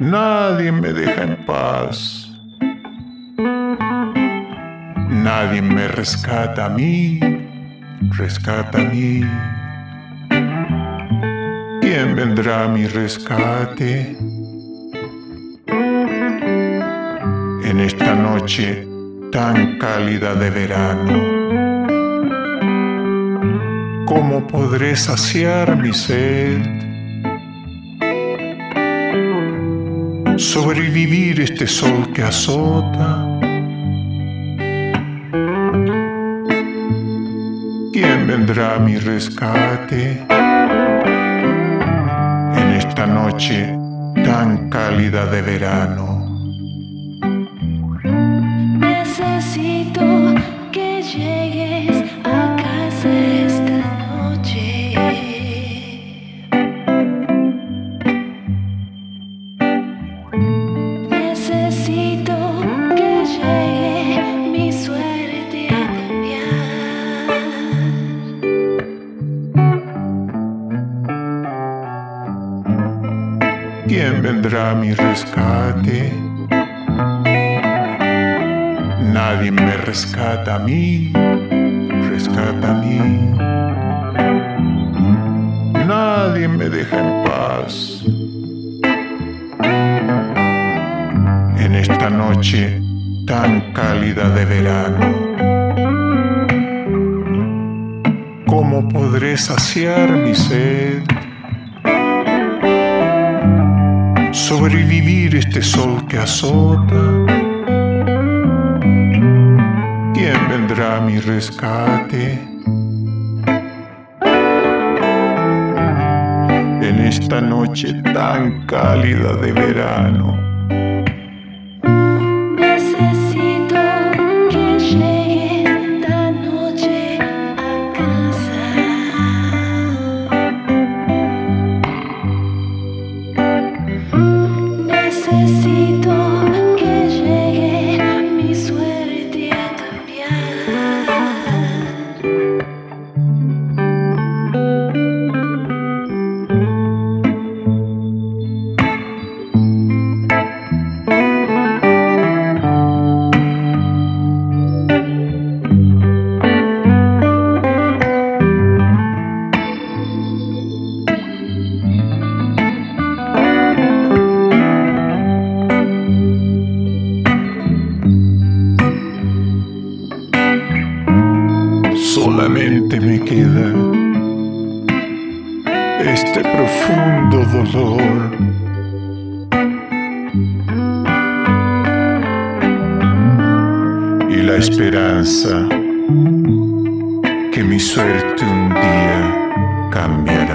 Nadie me deja en paz. Nadie me rescata a mí, rescata a mí. ¿Quién vendrá a mi rescate? En esta noche tan cálida de verano, ¿cómo podré saciar mi sed? Sobrevivir este sol que azota. ¿Quién vendrá a mi rescate? En esta noche tan cálida de verano. Necesito que llegues a casa esta noche. Necesito que llegue mi suerte a cambiar. ¿Quién vendrá a mi rescate? Nadie me rescata a mí, rescata a mí. Nadie me deja en paz. En esta noche tan cálida de verano, ¿cómo podré saciar mi sed? Sobrevivir este sol que azota. ¿Quién vendrá a mi rescate? En esta noche tan cálida de verano. Necesito que llegues esta noche a casa. Necesito que llegue mi suerte a cambiar. Solamente me queda este profundo dolor. Y la esperanza que mi suerte un día cambiará.